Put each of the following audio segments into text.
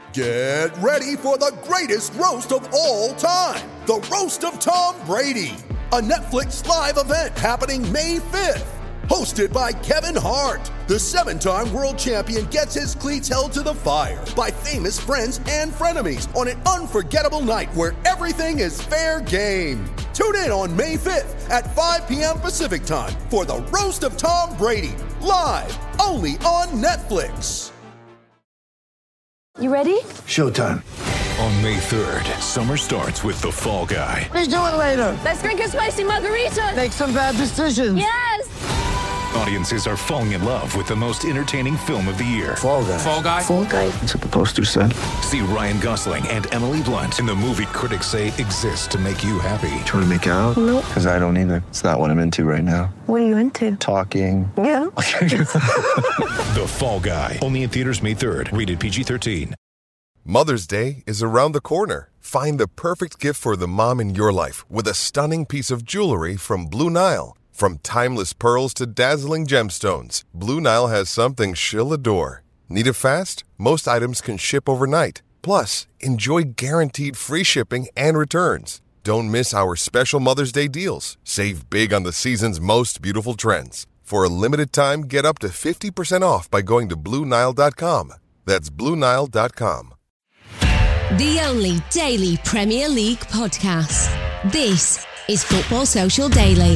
Get ready for the greatest roast of all time, the Roast of Tom Brady, a Netflix live event happening May 5th. Hosted by Kevin Hart, the 7-time world champion gets his cleats held to the fire by famous friends and frenemies on an unforgettable night where everything is fair game. Tune in on May 5th at 5 p.m. Pacific time for the Roast of Tom Brady, live only on Netflix. You ready? Showtime. On May 3rd, summer starts with The Fall Guy. Let's do it later. Let's drink a spicy margarita. Make some bad decisions. Yes! Audiences are falling in love with the most entertaining film of the year. Fall Guy. Fall Guy? Fall guy. That's what the poster said. See Ryan Gosling and Emily Blunt in the movie critics say exists to make you happy. Trying to make it out? Nope. Because I don't either. It's not what I'm into right now. What are you into? Talking. Yeah. The Fall Guy. Only in theaters May 3rd. Rated PG-13. Mother's Day is around the corner. Find the perfect gift for the mom in your life with a stunning piece of jewelry from Blue Nile. From timeless pearls to dazzling gemstones, Blue Nile has something she'll adore. Need it fast? Most items can ship overnight. Plus, enjoy guaranteed free shipping and returns. Don't miss our special Mother's Day deals. Save big on the season's most beautiful trends. For a limited time, get up to 50% off by going to BlueNile.com. That's BlueNile.com. The only daily Premier League podcast. This is Football Social Daily.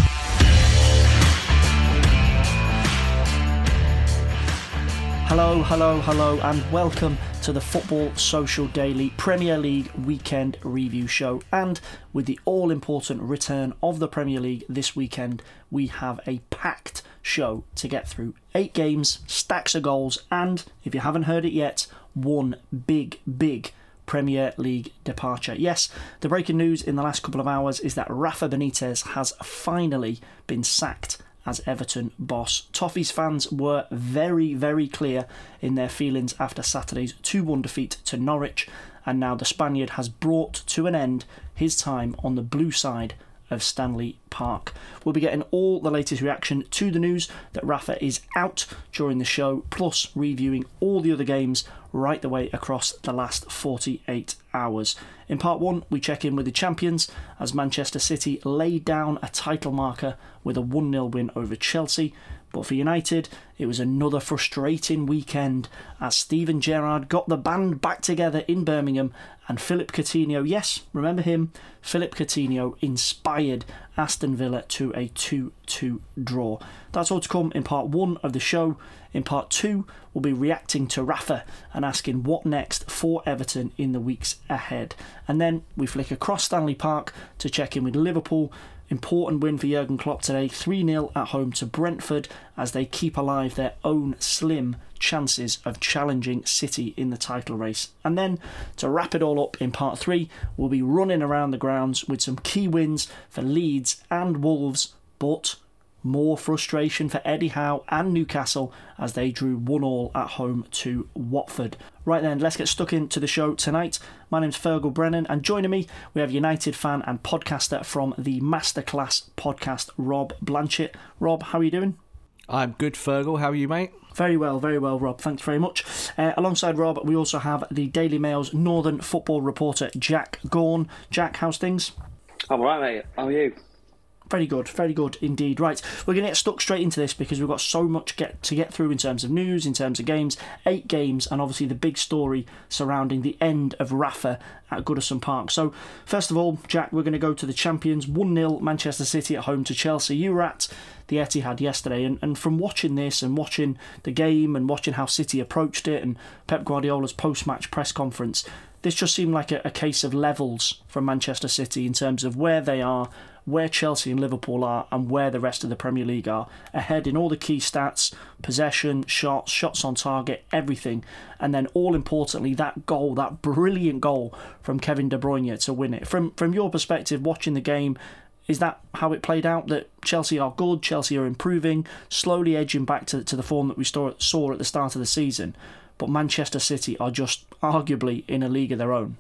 Hello, and welcome to the Football Social Daily Premier League Weekend Review Show. And with the all-important return of the Premier League this weekend, we have a packed show to get through. 8 games, stacks of goals, and, if you haven't heard it yet, one big Premier League departure. Yes, the breaking news in the last couple of hours is that Rafa Benitez has finally been sacked as Everton boss. Toffees fans were very clear in their feelings after Saturday's 2-1 defeat to Norwich, and now the Spaniard has brought to an end his time on the blue side of Stanley Park. We'll be getting all the latest reaction to the news that Rafa is out during the show, plus reviewing all the other games right the way across the last 48 hours. In part 1, we check in with the champions as Manchester City laid down a title marker with a 1-0 win over Chelsea. But for United, it was another frustrating weekend as Steven Gerrard got the band back together in Birmingham and Philippe Coutinho, yes, remember him, Philippe Coutinho inspired Aston Villa to a 2-2 draw. That's all to come in part 1 of the show. In part 2, we'll be reacting to Rafa and asking what next for Everton in the weeks ahead. And then we flick across Stanley Park to check in with Liverpool. Important win for Jurgen Klopp today, 3-0 at home to Brentford as they keep alive their own slim chances of challenging City in the title race. And then, to wrap it all up in part 3, we'll be running around the grounds with some key wins for Leeds and Wolves, but more frustration for Eddie Howe and Newcastle as they drew 1-1 at home to Watford. Right then, let's get stuck into the show tonight. My name's Fergal Brennan, and joining me, we have United fan and podcaster from the Masterclass podcast, Rob Blanchett. Rob, how are you doing? I'm good, Fergal. How are you, mate? Very well, Rob. Thanks very much. Alongside Rob, we also have the Daily Mail's Northern football reporter, Jack Gaughan. Jack, how's things? I'm all right, mate. How are you? Very good indeed. Right, we're going to get stuck straight into this because we've got so much to get through in terms of news, in terms of games, 8 games, and obviously the big story surrounding the end of Rafa at Goodison Park. So, first of all, Jack, we're going to go to the champions. 1-0 Manchester City at home to Chelsea. You were at the Etihad yesterday, and from watching this and watching the game and watching how City approached it and Pep Guardiola's post-match press conference, this just seemed like a case of levels from Manchester City in terms of where they are, where Chelsea and Liverpool are, and where the rest of the Premier League are. Ahead in all the key stats, possession, shots on target, everything. And then all importantly, that goal, that brilliant goal from Kevin De Bruyne to win it. From your perspective, watching the game, is that how it played out? That Chelsea are good, Chelsea are improving, slowly edging back to the form that we saw at the start of the season, but Manchester City are just arguably in a league of their own?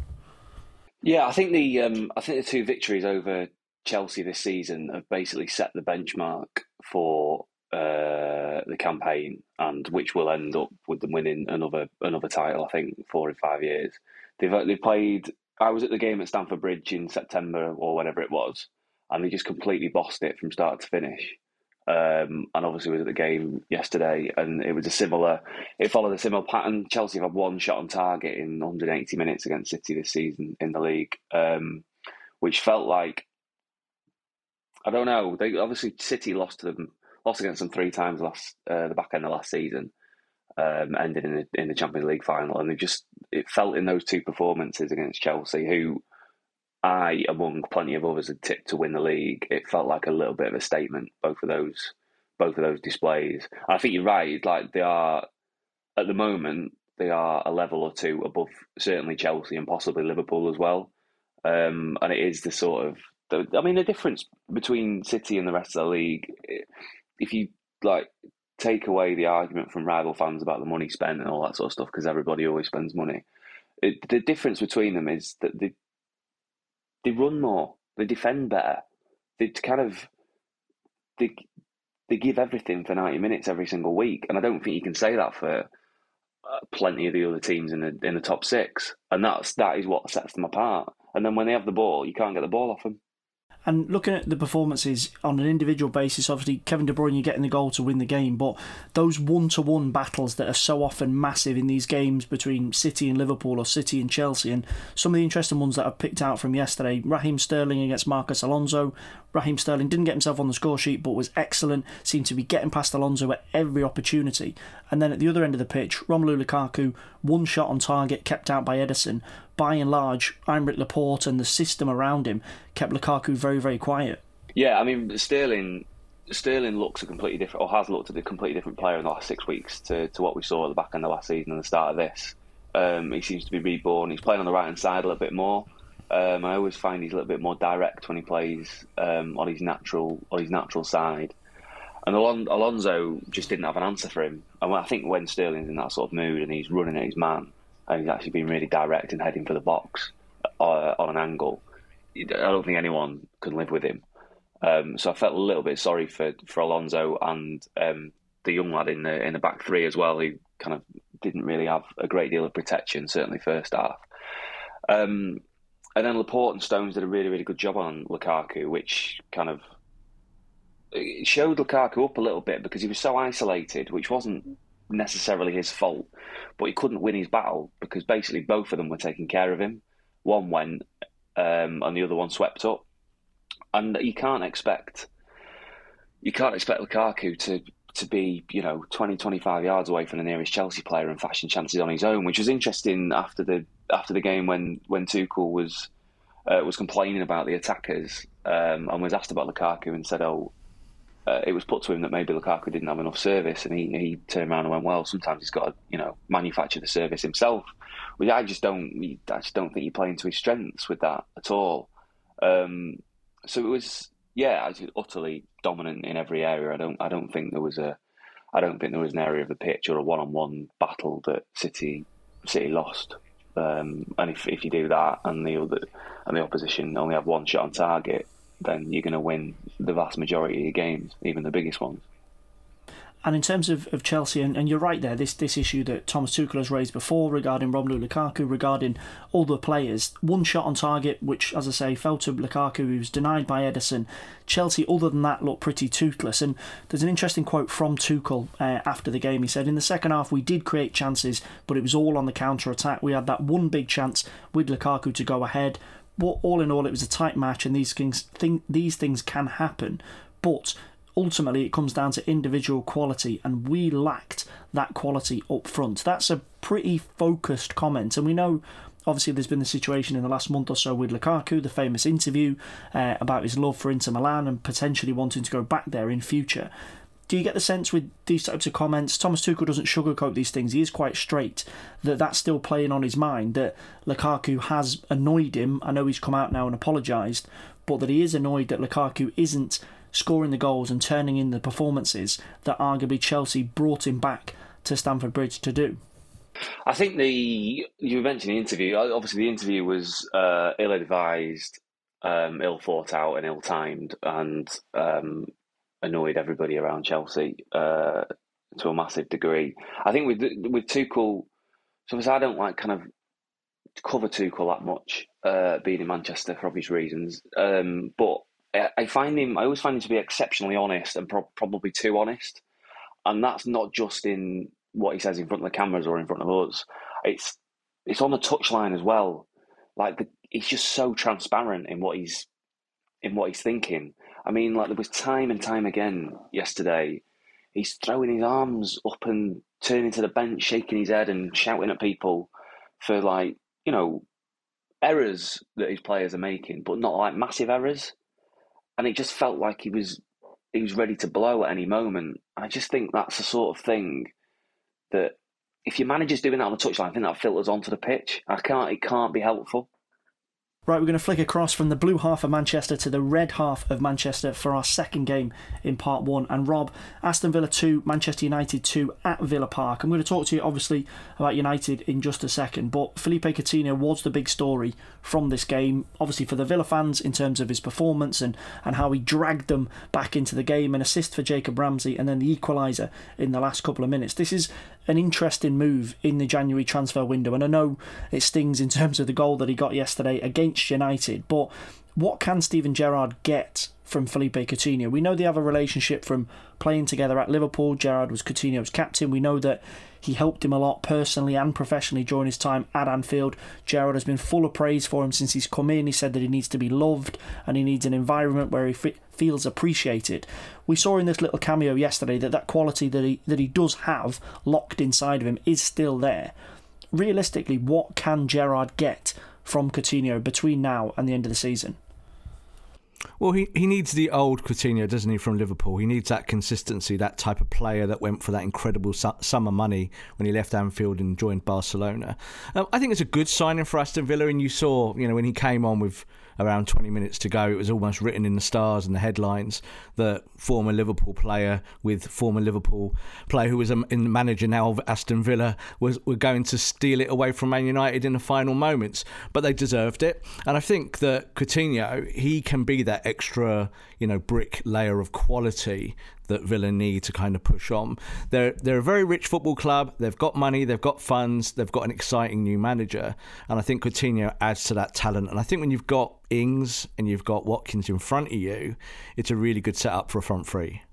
Yeah, I think the 2 victories over Chelsea this season have basically set the benchmark for the campaign, and which will end up with them winning another title. I think 4 or 5 years. They've played. I was at the game at Stamford Bridge in September or whenever it was, and they just completely bossed it from start to finish. And obviously was at the game yesterday, and it followed a similar pattern. Chelsea have had one shot on target in 180 minutes against City this season in the league, which felt like, I don't know. They obviously, City lost against them 3 times the back end of last season, ended in the Champions League final, and it felt in those 2 performances against Chelsea, who I, among plenty of others, had tipped to win the league. It felt like a little bit of a statement, both of those displays. And I think you're right. Like, they are, at the moment, they are a level or 2 above certainly Chelsea and possibly Liverpool as well. And it is the sort of, the difference between City and the rest of the league, if you take away the argument from rival fans about the money spent and all that sort of stuff, because everybody always spends money, the difference between them is that they run more, they defend better, they give everything for 90 minutes every single week, and I don't think you can say that for plenty of the other teams in the top 6, and that is what sets them apart. And then when they have the ball, you can't get the ball off them. And looking at the performances on an individual basis, obviously Kevin De Bruyne getting the goal to win the game, but those one-to-one battles that are so often massive in these games between City and Liverpool or City and Chelsea, and some of the interesting ones that I've picked out from yesterday, Raheem Sterling against Marcos Alonso. Raheem Sterling didn't get himself on the score sheet, but was excellent, seemed to be getting past Alonso at every opportunity. And then at the other end of the pitch, Romelu Lukaku, 1 shot on target, kept out by Ederson. By and large, Aymeric Laporte and the system around him kept Lukaku very, very quiet. Yeah, Sterling looks a completely different, or has looked at a completely different player in the last 6 weeks to what we saw at the back end of last season and the start of this. He seems to be reborn. He's playing on the right hand side a little bit more. I always find he's a little bit more direct when he plays on his natural side. And Alonso just didn't have an answer for him. And I think when Sterling's in that sort of mood and he's running at his man, and he's actually been really direct and heading for the box on an angle, I don't think anyone can live with him. So I felt a little bit sorry for Alonso and the young lad in the back 3 as well, who kind of didn't really have a great deal of protection, certainly first half. And then Laporte and Stones did a really, really good job on Lukaku, which kind of it showed Lukaku up a little bit because he was so isolated, which wasn't necessarily his fault, but he couldn't win his battle because basically both of them were taking care of him. One went and the other one swept up, and you can't expect Lukaku to be 20, 25 yards away from the nearest Chelsea player and fashion chances on his own, which was interesting after the game when Tuchel was complaining about the attackers and was asked about Lukaku and said, it was put to him that maybe Lukaku didn't have enough service, and he turned around and went, well, sometimes he's got to manufacture the service himself. Which I just don't think you play into his strengths with that at all. So it was utterly dominant in every area. I don't think there was an area of the pitch or a one-on-one battle that City lost. And if you do that and the opposition only have 1 shot on target, then you're going to win the vast majority of your games, even the biggest ones. And in terms of Chelsea, and you're right there, this issue that Thomas Tuchel has raised before regarding Romelu Lukaku, regarding all the players, 1 shot on target, which, as I say, fell to Lukaku, who was denied by Ederson. Chelsea, other than that, looked pretty toothless. And there's an interesting quote from Tuchel after the game. He said, in the second half, we did create chances, but it was all on the counter-attack. We had that one big chance with Lukaku to go ahead. But all in all, it was a tight match, and these things can happen. But ultimately, it comes down to individual quality, and we lacked that quality up front. That's a pretty focused comment, and we know, obviously, there's been the situation in the last month or so with Lukaku, the famous interview about his love for Inter Milan and potentially wanting to go back there in future. Do you get the sense with these types of comments, Thomas Tuchel doesn't sugarcoat these things, he is quite straight, that's still playing on his mind, that Lukaku has annoyed him? I know he's come out now and apologised, but that he is annoyed that Lukaku isn't scoring the goals and turning in the performances that arguably Chelsea brought him back to Stamford Bridge to do. I think you mentioned the interview. Obviously, the interview was ill-advised, ill thought out, and ill-timed. And annoyed everybody around Chelsea to a massive degree. I think with Tuchel, so obviously I don't like kind of cover Tuchel that much, being in Manchester for obvious reasons. But I always find him to be exceptionally honest and probably too honest. And that's not just in what he says in front of the cameras or in front of us. It's on the touchline as well. Like he's just so transparent in what he's thinking. I mean, like there was time and time again yesterday, he's throwing his arms up and turning to the bench, shaking his head and shouting at people for like, you know, errors that his players are making, but not like massive errors. And it just felt like he was ready to blow at any moment. I just think that's the sort of thing that if your manager's doing that on the touchline, I think that filters onto the pitch. It can't be helpful. Right, we're going to flick across from the blue half of Manchester to the red half of Manchester for our second game in part one. And Rob, Aston Villa 2, Manchester United 2 at Villa Park. I'm going to talk to you obviously about United in just a second, but Philippe Coutinho was the big story from this game, obviously for the Villa fans in terms of his performance and how he dragged them back into the game. An assist for Jacob Ramsey and then the equaliser in the last couple of minutes. This is an interesting move in the January transfer window, and I know it stings in terms of the goal that he got yesterday against United, but what can Steven Gerrard get from Philippe Coutinho? We know they have a relationship from playing together at Liverpool. Gerrard was Coutinho's captain. We know that he helped him a lot personally and professionally during his time at Anfield. Gerrard has been full of praise for him since he's come in. He said that he needs to be loved and he needs an environment where he feels appreciated. We saw in this little cameo yesterday that quality that he does have locked inside of him is still there. Realistically, what can Gerrard get from Coutinho between now and the end of the season? Well, he needs the old Coutinho, doesn't he, from Liverpool? He needs that consistency, that type of player that went for that incredible summer money when he left Anfield and joined Barcelona. I think it's a good signing for Aston Villa, and you saw, when he came on with around 20 minutes to go, it was almost written in the stars and the headlines that former Liverpool player with former Liverpool player who was in the manager now of Aston Villa were going to steal it away from Man United in the final moments, but they deserved it. And I think that Coutinho, he can be that extra, brick layer of quality that Villa need to kind of push on. They're a very rich football club. They've got money, they've got funds, they've got an exciting new manager, and I think Coutinho adds to that talent. And I think when you've got Ings and you've got Watkins in front of you, it's a really good setup for a front three.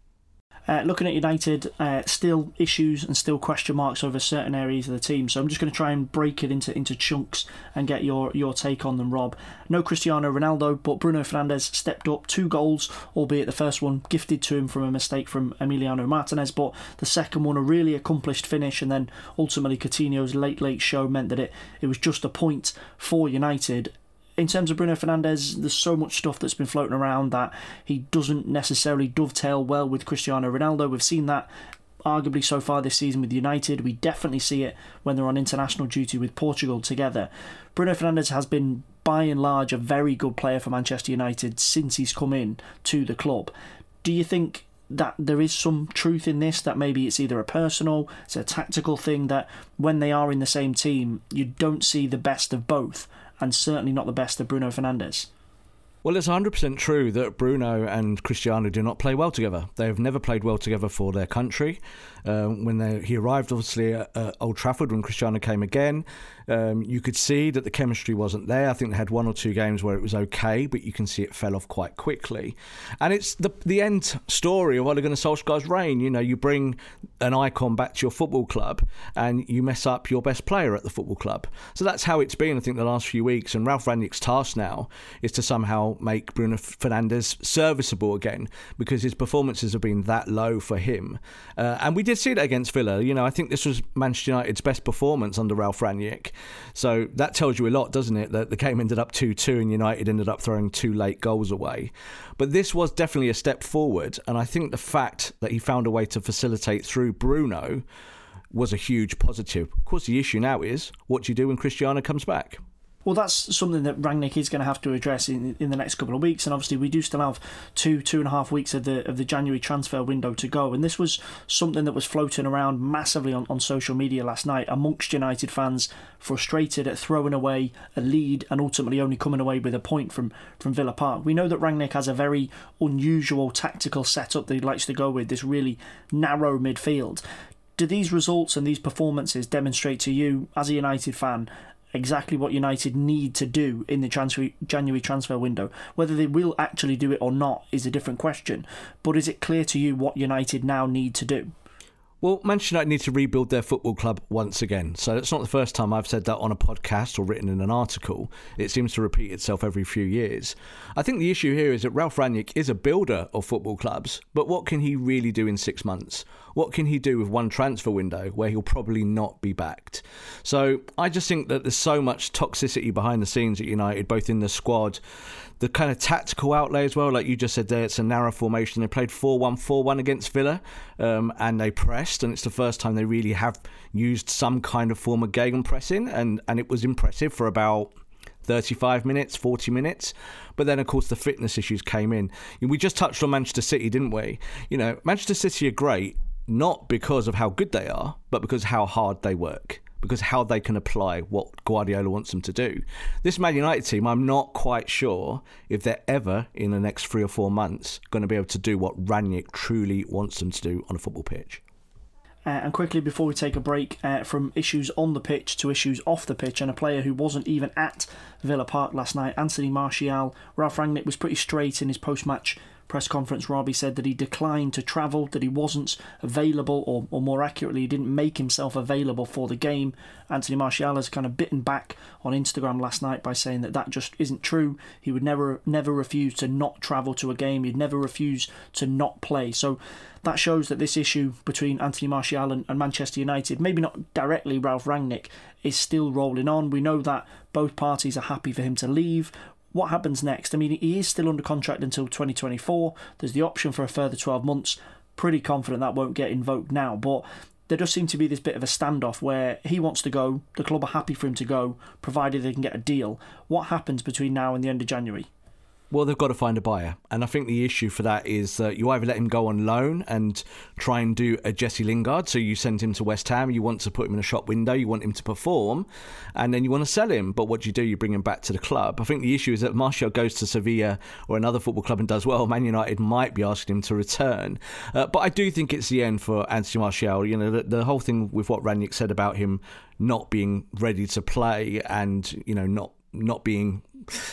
Looking at United, still issues and still question marks over certain areas of the team. So I'm just going to try and break it into chunks and get your take on them, Rob. No Cristiano Ronaldo, but Bruno Fernandes stepped up, 2 goals, albeit the first one gifted to him from a mistake from Emiliano Martinez, but the second one a really accomplished finish, and then ultimately Coutinho's late show meant that it was just a point for United. In terms of Bruno Fernandes, there's so much stuff that's been floating around that he doesn't necessarily dovetail well with Cristiano Ronaldo. We've seen that arguably so far this season with United. We definitely see it when they're on international duty with Portugal together. Bruno Fernandes has been, by and large, a very good player for Manchester United since he's come in to the club. Do you think that there is some truth in this, that maybe it's either a personal, it's a tactical thing, that when they are in the same team, you don't see the best of both, and certainly not the best of Bruno Fernandes? Well, it's 100% true that Bruno and Cristiano do not play well together. They have never played well together for their country. When he arrived, obviously, at Old Trafford, when Cristiano came again, you could see that the chemistry wasn't there. I think they had 1 or 2 games where it was okay, but you can see it fell off quite quickly. And it's the end story of Ole Gunnar Solskjaer's reign. You bring an icon back to your football club and you mess up your best player at the football club. So that's how it's been, I think, the last few weeks. And Ralf Rangnick's task now is to somehow make Bruno Fernandes serviceable again, because his performances have been that low for him. And we did see that against Villa. I think this was Manchester United's best performance under Ralf Rangnick. So that tells you a lot, doesn't it? That the game ended up 2-2 and United ended up throwing 2 late goals away. But this was definitely a step forward. And I think the fact that he found a way to facilitate through Bruno was a huge positive. Of course, the issue now is, what do you do when Cristiano comes back? Well, that's something that Rangnick is going to have to address in the next couple of weeks, and obviously we do still have 2.5 weeks of the January transfer window to go. And this was something that was floating around massively on social media last night amongst United fans, frustrated at throwing away a lead and ultimately only coming away with a point from Villa Park. We know that Rangnick has a very unusual tactical setup that he likes to go with, this really narrow midfield. Do these results and these performances demonstrate to you, as a United fan, exactly what United need to do in the January transfer window? Whether they will actually do it or not is a different question, but is it clear to you what United now need to do? Well, Manchester United need to rebuild their football club once again. So it's not the first time I've said that on a podcast or written in an article. It seems to repeat itself every few years. I think the issue here is that Ralf Rangnick is a builder of football clubs, but what can he really do in 6 months? What can he do with one transfer window where he'll probably not be backed? So I just think that there's so much toxicity behind the scenes at United, both in the squad, the kind of tactical outlay as well. Like you just said there, it's a narrow formation. They played 4-1-4-1 against Villa, and they pressed, and it's the first time they really have used some kind of form of gegenpressing, and it was impressive for about 35 minutes, 40 minutes. But then, of course, the fitness issues came in. We just touched on Manchester City, didn't we? You know, Manchester City are great, not because of how good they are, but because of how hard they work, because how they can apply what Guardiola wants them to do. This Man United team, I'm not quite sure if they're ever, in the next 3 or 4 months, going to be able to do what Rangnick truly wants them to do on a football pitch. And quickly, before we take a break, from issues on the pitch to issues off the pitch, and a player who wasn't even at Villa Park last night, Anthony Martial. Ralf Rangnick was pretty straight in his post-match press conference. Robbie said that he declined to travel, that he wasn't available, or more accurately, he didn't make himself available for the game. Anthony Martial has kind of bitten back on Instagram last night by saying that just isn't true. He would never refuse to not travel to a game. He'd never refuse to not play. So that shows that this issue between Anthony Martial and Manchester United, maybe not directly Ralf Rangnick, is still rolling on. We know that both parties are happy for him to leave. What happens next? I mean, he is still under contract until 2024. There's the option for a further 12 months. Pretty confident that won't get invoked now, but there does seem to be this bit of a standoff where he wants to go, the club are happy for him to go, provided they can get a deal. What happens between now and the end of January? Well, they've got to find a buyer. And I think the issue for that is that you either let him go on loan and try and do a Jesse Lingard. So you send him to West Ham, you want to put him in a shop window, you want him to perform, and then you want to sell him. But what do? You bring him back to the club. I think the issue is that if Martial goes to Sevilla or another football club and does well, Man United might be asking him to return. But I do think it's the end for Anthony Martial. You know, the whole thing with what Rangnick said about him not being ready to play and, you know, not being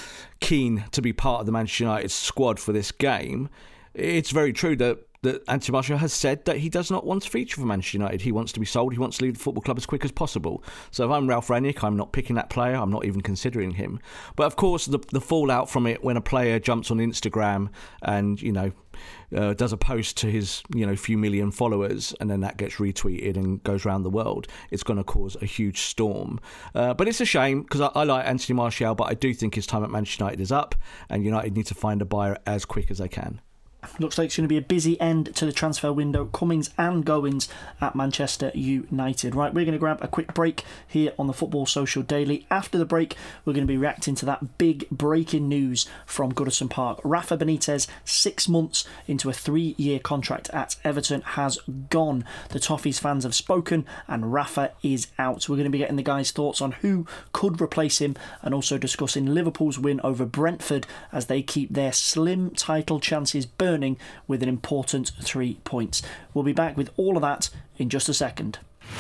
keen to be part of the Manchester United squad for this game. It's very true that Anthony Martial has said that he does not want to feature for Manchester United. He wants to be sold. He wants to leave the football club as quick as possible. So if I'm Ralf Rangnick, I'm not picking that player. I'm not even considering him. But of course, the fallout from it when a player jumps on Instagram and, you know, does a post to his, you know, few million followers, and then that gets retweeted and goes around the world, it's going to cause a huge storm. But it's a shame because I like Anthony Martial, but I do think his time at Manchester United is up, and United need to find a buyer as quick as they can. Looks like it's going to be a busy end to the transfer window, comings and goings at Manchester United. Right, we're going to grab a quick break here on the Football Social Daily. After the break, we're going to be reacting to that big breaking news from Goodison Park. Rafa Benitez, 6 months into a 3-year contract at Everton, has gone. The Toffees fans have spoken and Rafa is out. We're going to be getting the guys' thoughts on who could replace him and also discussing Liverpool's win over Brentford as they keep their slim title chances burning with an important 3 points. We'll be back with all of that in just a second.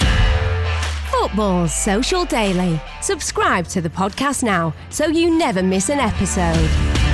Football Social Daily. Subscribe to the podcast now so you never miss an episode.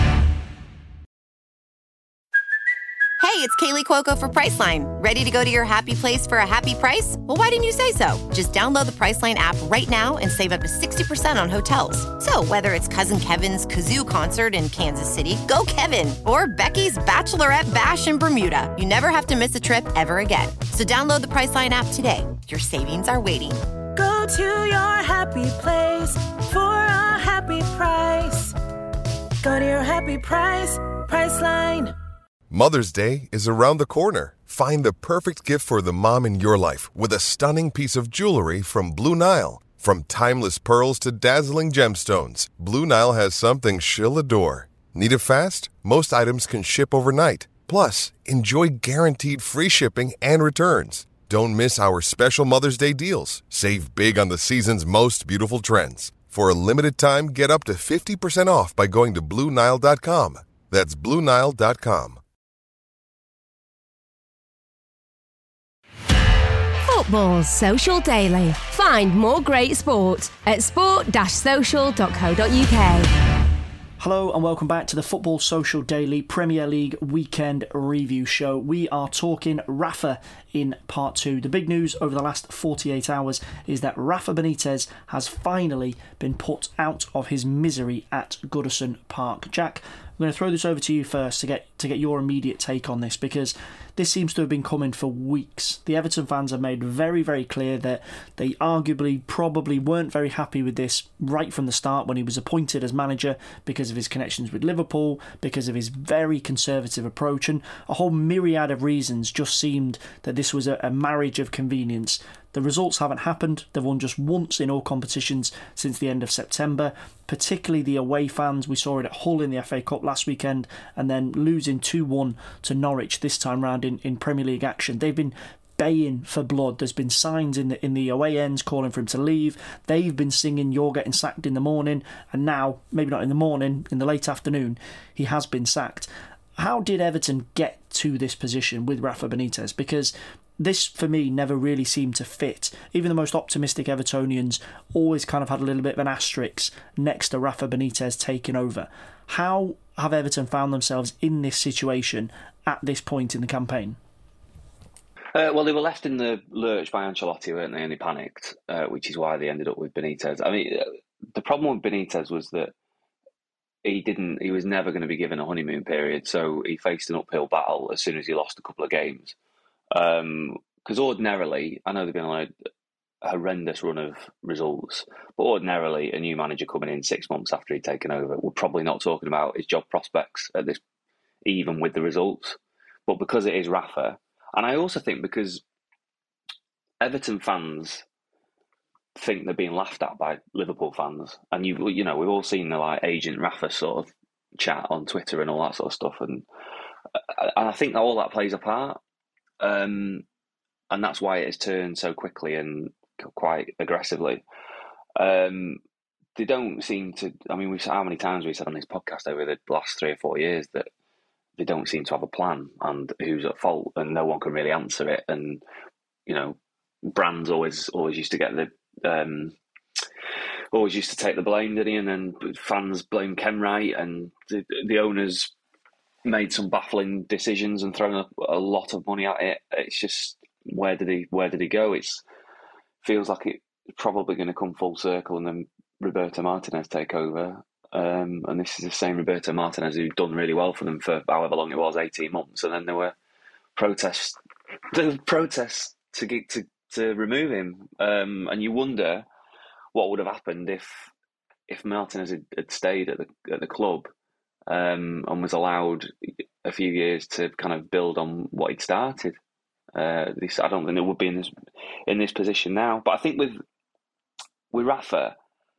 Hey, it's Kaylee Cuoco for Priceline. Ready to go to your happy place for a happy price? Well, why didn't you say so? Just download the Priceline app right now and save up to 60% on hotels. So whether it's Cousin Kevin's Kazoo Concert in Kansas City, go Kevin, or Becky's Bachelorette Bash in Bermuda, you never have to miss a trip ever again. So download the Priceline app today. Your savings are waiting. Go to your happy place for a happy price. Go to your happy price, Priceline. Mother's Day is around the corner. Find the perfect gift for the mom in your life with a stunning piece of jewelry from Blue Nile. From timeless pearls to dazzling gemstones, Blue Nile has something she'll adore. Need it fast? Most items can ship overnight. Plus, enjoy guaranteed free shipping and returns. Don't miss our special Mother's Day deals. Save big on the season's most beautiful trends. For a limited time, get up to 50% off by going to BlueNile.com. That's BlueNile.com. Football's Social Daily. Find more great sport at sport-social.co.uk. Hello and welcome back to the Football Social Daily Premier League Weekend Review Show. We are talking Rafa in part 2. The big news over the last 48 hours is that Rafa Benitez has finally been put out of his misery at Goodison Park. Jack, I'm going to throw this over to you first to get your immediate take on this, because this seems to have been coming for weeks. The Everton fans have made very, very clear that they arguably probably weren't very happy with this right from the start when he was appointed as manager, because of his connections with Liverpool, because of his very conservative approach, and a whole myriad of reasons. Just seemed that this was a marriage of convenience. The results haven't happened. They've won just once in all competitions since the end of September, particularly the away fans. We saw it at Hull in the FA Cup last weekend, and then losing 2-1 to Norwich this time round in Premier League action. They've been baying for blood. There's been signs in the away ends calling for him to leave. They've been singing "You're getting sacked" in the morning, and now, maybe not in the morning, in the late afternoon, he has been sacked. How did Everton get to this position with Rafa Benitez? Because this, for me, never really seemed to fit. Even the most optimistic Evertonians always kind of had a little bit of an asterisk next to Rafa Benitez taking over. How have Everton found themselves in this situation at this point in the campaign? Well, they were left in the lurch by Ancelotti, weren't they? And they panicked, which is why they ended up with Benitez. I mean, the problem with Benitez was that he was never going to be given a honeymoon period, so he faced an uphill battle as soon as he lost a couple of games. Because ordinarily, I know they've been on a horrendous run of results, but ordinarily a new manager coming in 6 months after he'd taken over, we're probably not talking about his job prospects at this, even with the results. But because it is Rafa, and I also think because Everton fans think they're being laughed at by Liverpool fans, and we've all seen the Agent Rafa sort of chat on Twitter and all that sort of stuff, and I think all that plays a part. And that's why it has turned so quickly and quite aggressively. They don't seem to. I mean, how many times we've said on this podcast over the last 3 or 4 years that they don't seem to have a plan and who's at fault, and no one can really answer it. And Brands always used to get always used to take the blame, didn't he? And then fans blame Ken Wright, and the owners made some baffling decisions and thrown a lot of money at it. It's just, where did he go? It feels like it's probably going to come full circle and then Roberto Martinez take over. And this is the same Roberto Martinez who'd done really well for them for however long it was, 18 months. And then there were protests to remove him. And you wonder what would have happened if Martinez had stayed at the club. And was allowed a few years to kind of build on what he'd started. I don't think it would be in this position now. But I think with Rafa,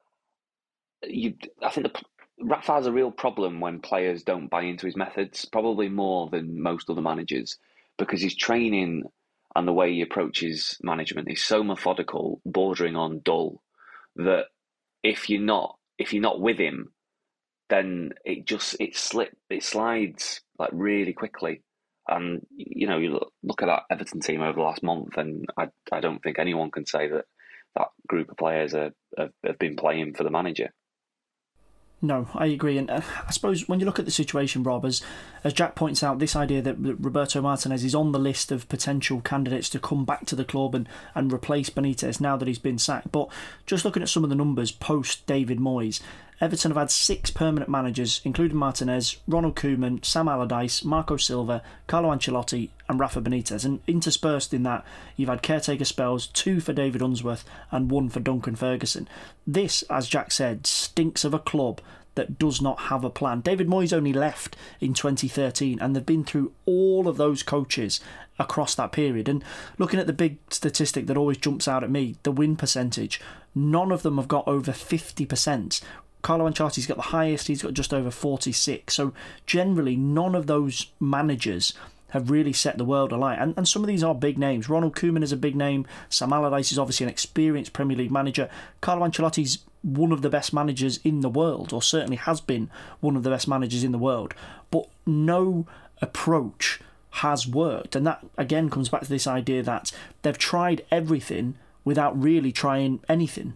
I think Rafa has a real problem when players don't buy into his methods, probably more than most other managers, because his training and the way he approaches management is so methodical, bordering on dull, that if you're not with him, then it slides like really quickly. And you look at that Everton team over the last month, and I don't think anyone can say that group of players have been playing for the manager. No, I agree. And I suppose when you look at the situation, Rob, as Jack points out, this idea that Roberto Martinez is on the list of potential candidates to come back to the club and replace Benitez now that he's been sacked. But just looking at some of the numbers post David Moyes, Everton have had 6 permanent managers, including Martinez, Ronald Koeman, Sam Allardyce, Marco Silva, Carlo Ancelotti and Rafa Benitez. And interspersed in that, you've had caretaker spells, 2 for David Unsworth and 1 for Duncan Ferguson. This, as Jack said, stinks of a club that does not have a plan. David Moyes only left in 2013, and they've been through all of those coaches across that period. And looking at the big statistic that always jumps out at me, the win percentage, none of them have got over 50%. Carlo Ancelotti's got the highest, he's got just over 46. So generally, none of those managers have really set the world alight. And some of these are big names. Ronald Koeman is a big name. Sam Allardyce is obviously an experienced Premier League manager. Carlo Ancelotti's one of the best managers in the world, or certainly has been one of the best managers in the world. But no approach has worked. And that, again, comes back to this idea that they've tried everything without really trying anything.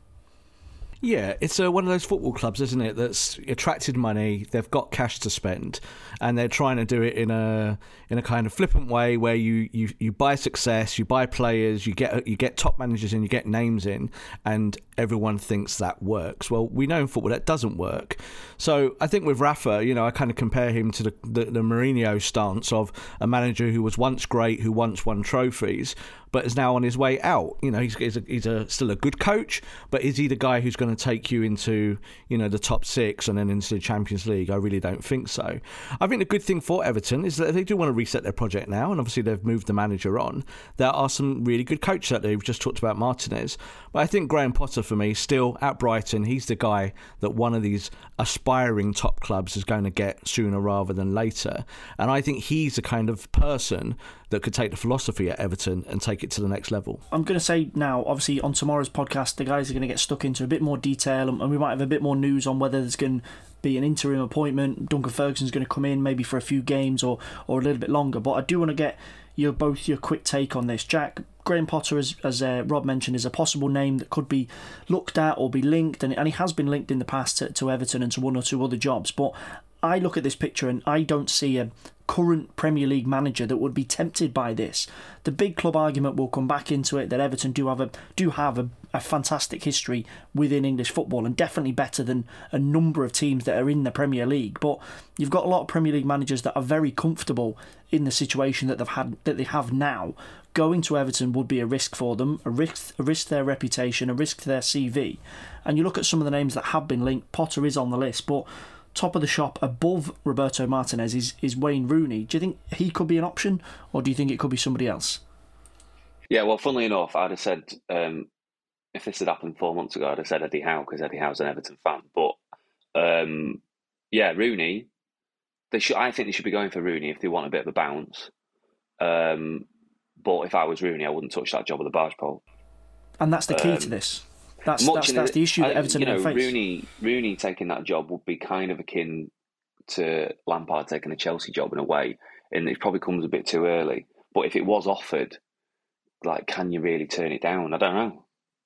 Yeah, it's one of those football clubs, isn't it, that's attracted money, they've got cash to spend, and they're trying to do it in a kind of flippant way where you buy success, you buy players, you get top managers in, you get names in, and everyone thinks that works. Well, we know in football that doesn't work. So I think with Rafa, I kind of compare him to the Mourinho stance of a manager who was once great, who once won trophies, but is now on his way out. He's still a good coach, but is he the guy who's going to take you into, the top six and then into the Champions League? I really don't think so. I think the good thing for Everton is that they do want to reset their project now, and obviously they've moved the manager on. There are some really good coaches out there. We've just talked about Martinez, but I think Graham Potter, for me, still at Brighton, he's the guy that one of these aspiring top clubs is going to get sooner rather than later. And I think he's the kind of person that could take the philosophy at Everton and take it to the next level. I'm going to say now, obviously on tomorrow's podcast, the guys are going to get stuck into a bit more detail, and we might have a bit more news on whether there's going to be an interim appointment. Duncan Ferguson's going to come in maybe for a few games or a little bit longer. But I do want to get your quick take on this. Jack, Graham Potter, as Rob mentioned, is a possible name that could be looked at or be linked, and he has been linked in the past to Everton and to one or two other jobs. But I look at this picture and I don't see a current Premier League manager that would be tempted by this. The big club argument will come back into it that Everton do have a fantastic history within English football, and definitely better than a number of teams that are in the Premier League. But you've got a lot of Premier League managers that are very comfortable in the situation that they have now. Going to Everton would be a risk for them, a risk to their reputation, a risk to their CV. And you look at some of the names that have been linked. Potter is on the list, but top of the shop above Roberto Martinez is Wayne Rooney. Do you think he could be an option, or do you think it could be somebody else? Yeah, well, funnily enough, I'd have said, if this had happened 4 months ago, I'd have said Eddie Howe, because Eddie Howe's an Everton fan. But, Rooney, I think they should be going for Rooney if they want a bit of a bounce. But if I was Rooney, I wouldn't touch that job with a barge pole. And that's the key to this. That's the issue that Everton face. Rooney taking that job would be kind of akin to Lampard taking a Chelsea job in a way, and it probably comes a bit too early. But if it was offered, can you really turn it down? I don't know.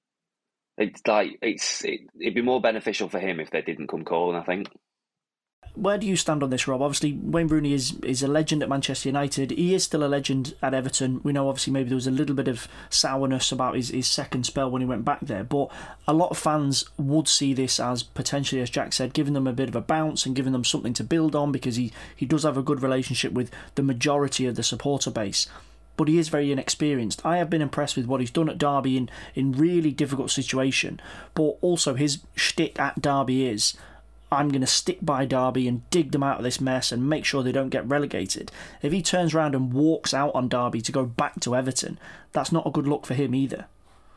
It'd be more beneficial for him if they didn't come calling, I think. Where do you stand on this, Rob? Obviously, Wayne Rooney is a legend at Manchester United. He is still a legend at Everton. We know, obviously, maybe there was a little bit of sourness about his second spell when he went back there. But a lot of fans would see this as potentially, as Jack said, giving them a bit of a bounce and giving them something to build on, because he does have a good relationship with the majority of the supporter base. But he is very inexperienced. I have been impressed with what he's done at Derby in really difficult situation. But also his shtick at Derby is, I'm going to stick by Derby and dig them out of this mess and make sure they don't get relegated. If he turns around and walks out on Derby to go back to Everton, that's not a good look for him either.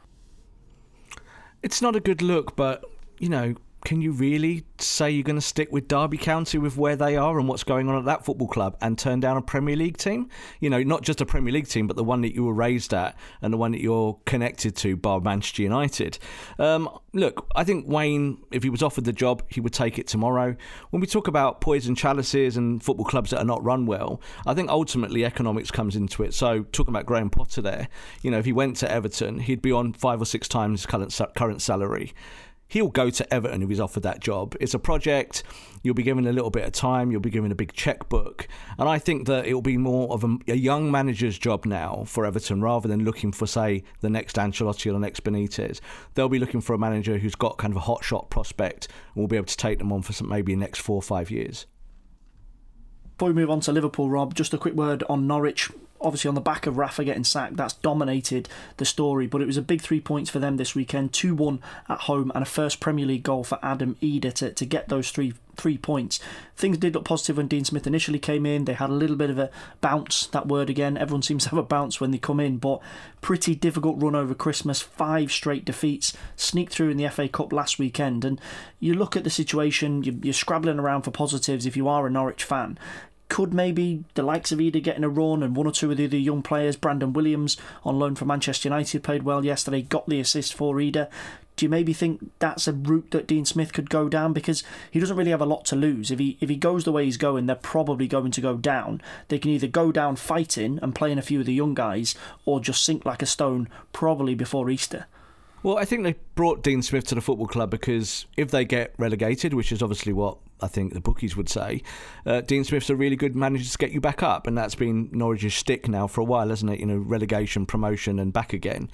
It's not a good look, but, can you really say you're going to stick with Derby County with where they are and what's going on at that football club and turn down a Premier League team? Not just a Premier League team, but the one that you were raised at and the one that you're connected to, bar Manchester United. Look, I think Wayne, if he was offered the job, he would take it tomorrow. When we talk about poison chalices and football clubs that are not run well, I think ultimately economics comes into it. So talking about Graham Potter there, if he went to Everton, he'd be on 5 or 6 times his current salary. He'll go to Everton if he's offered that job. It's a project. You'll be given a little bit of time. You'll be given a big checkbook. And I think that it'll be more of a young manager's job now for Everton, rather than looking for, say, the next Ancelotti or the next Benitez. They'll be looking for a manager who's got kind of a hotshot prospect and will be able to take them on for maybe the next 4 or 5 years. Before we move on to Liverpool, Rob, just a quick word on Norwich. obviously on the back of Rafa getting sacked, that's dominated the story, but it was a big 3 points for them this weekend, 2-1 at home and a first Premier League goal for Adam Eder to get those three points. Things did look positive when Dean Smith initially came in. They had a little bit of a bounce, that word again. Everyone seems to have a bounce when they come in, but pretty difficult run over Christmas, 5 straight defeats, sneaked through in the FA Cup last weekend, and you look at the situation, you're scrabbling around for positives if you are a Norwich fan. Could maybe the likes of Eder getting a run and one or two of the other young players, Brandon Williams on loan from Manchester United played well yesterday, got the assist for Eder. Do you maybe think that's a route that Dean Smith could go down? Because he doesn't really have a lot to lose. If he goes the way he's going, they're probably going to go down. They can either go down fighting and playing a few of the young guys, or just sink like a stone probably before Easter. Well, I think they brought Dean Smith to the football club because if they get relegated, which is obviously what I think the bookies would say, Dean Smith's a really good manager to get you back up, and that's been Norwich's shtick now for a while, hasn't it? You know, relegation, promotion and back again.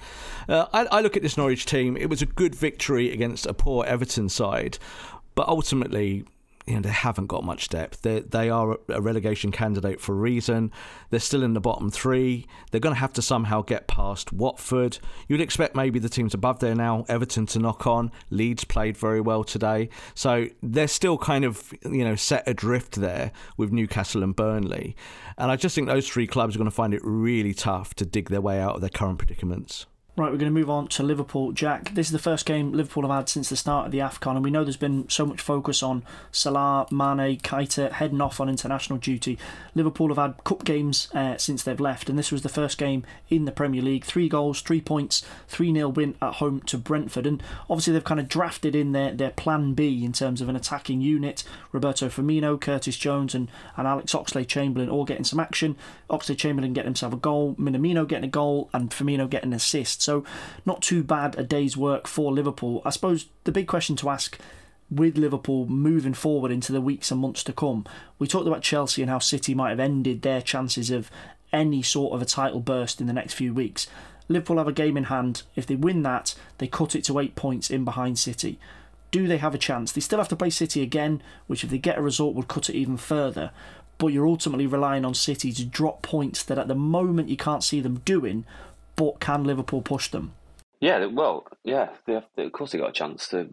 I look at this Norwich team, it was a good victory against a poor Everton side, but ultimately, you know, they haven't got much depth. They are a relegation candidate for a reason. They're still in the bottom 3. They're going to have to somehow get past Watford. You'd expect maybe the teams above there now, Everton to knock on. Leeds played very well today. So they're still kind of, you know, set adrift there with Newcastle and Burnley. And I just think those 3 clubs are going to find it really tough to dig their way out of their current predicaments. Right, we're going to move on to Liverpool. Jack, this is the first game Liverpool have had since the start of the AFCON, and we know there's been so much focus on Salah, Mane, Keita heading off on international duty. Liverpool have had cup games since they've left, and this was the first game in the Premier League. 3 goals, 3 points, 3-0 win at home to Brentford, and obviously they've kind of drafted in their plan B in terms of an attacking unit. Roberto Firmino, Curtis Jones and Alex Oxlade-Chamberlain all getting some action. Oxlade-Chamberlain getting himself a goal, Minamino getting a goal, and Firmino getting an assist. So not too bad a day's work for Liverpool. I suppose the big question to ask with Liverpool moving forward into the weeks and months to come, we talked about Chelsea and how City might have ended their chances of any sort of a title burst in the next few weeks. Liverpool have a game in hand. If they win that, they cut it to 8 points in behind City. Do they have a chance? They still have to play City again, which if they get a result would cut it even further. But you're ultimately relying on City to drop points that at the moment you can't see them doing. But can Liverpool push them? Yeah, well, yeah, of course they got a chance to.